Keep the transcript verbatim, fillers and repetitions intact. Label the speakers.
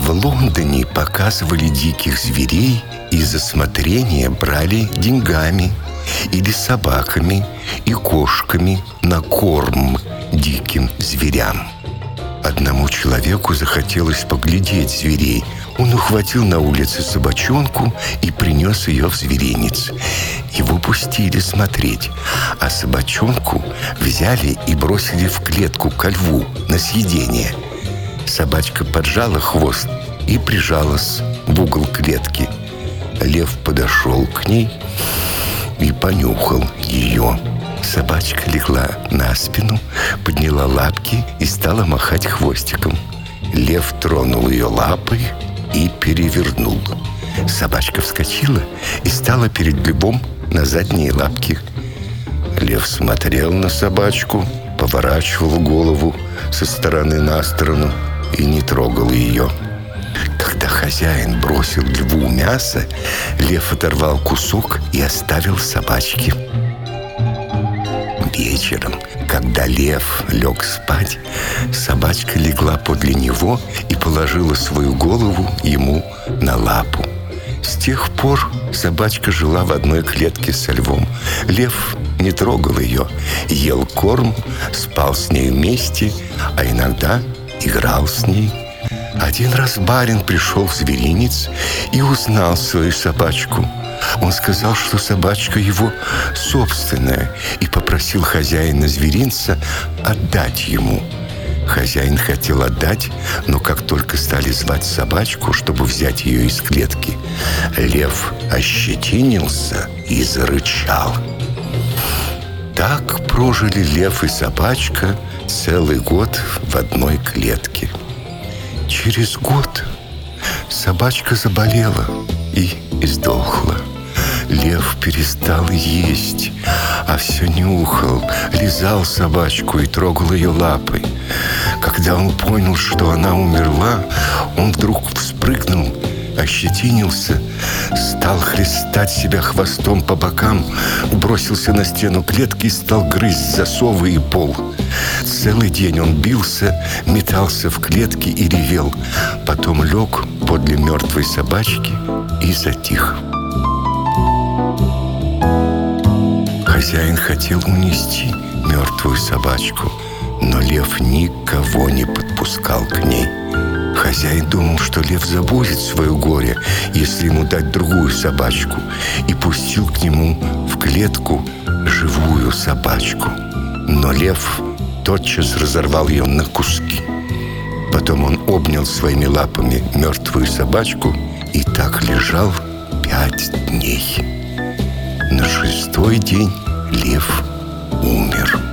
Speaker 1: В Лондоне показывали диких зверей и за смотрение брали деньгами или собаками и кошками на корм диким зверям. Одному человеку захотелось поглядеть зверей. Он ухватил на улице собачонку и принес ее в зверинец. Его пустили смотреть, а собачонку взяли и бросили в клетку ко льву на съедение. Собачка поджала хвост и прижалась в угол клетки. Лев подошел к ней и понюхал ее. Собачка легла на спину, подняла лапки и стала махать хвостиком. Лев тронул ее лапой и перевернул. Собачка вскочила и стала перед львом на задние лапки. Лев смотрел на собачку, поворачивал голову со стороны на сторону и не трогал ее. Когда хозяин бросил льву мясо, лев оторвал кусок и оставил собачке. Вечером, когда лев лег спать, собачка легла подле него и положила свою голову ему на лапу. С тех пор собачка жила в одной клетке со львом. Лев не трогал ее, ел корм, спал с ней вместе, а иногда играл с ней. Один раз барин пришел в зверинец и узнал свою собачку. Он сказал, что собачка его собственная, и попросил хозяина зверинца отдать ему. Хозяин хотел отдать, но как только стали звать собачку, чтобы взять ее из клетки, лев ощетинился и зарычал. Так прожили лев и собачка целый год в одной клетке. Через год собачка заболела и издохла. Лев перестал есть, а все нюхал, лизал собачку и трогал ее лапой. Когда он понял, что она умерла, он вдруг вспрыгнул, ощетинился, стал хлестать себя хвостом по бокам, бросился на стену клетки и стал грызть засовы и пол. Целый день он бился, метался в клетке и ревел. Потом лег подле мертвой собачки и затих. Хозяин хотел унести мертвую собачку, но лев никого не подпускал к ней. Хозяин думал, что лев забудет свое горе, если ему дать другую собачку, и пустил к нему в клетку живую собачку. Но лев тотчас разорвал ее на куски. Потом он обнял своими лапами мертвую собачку и так лежал пять дней. На шестой день лев умер.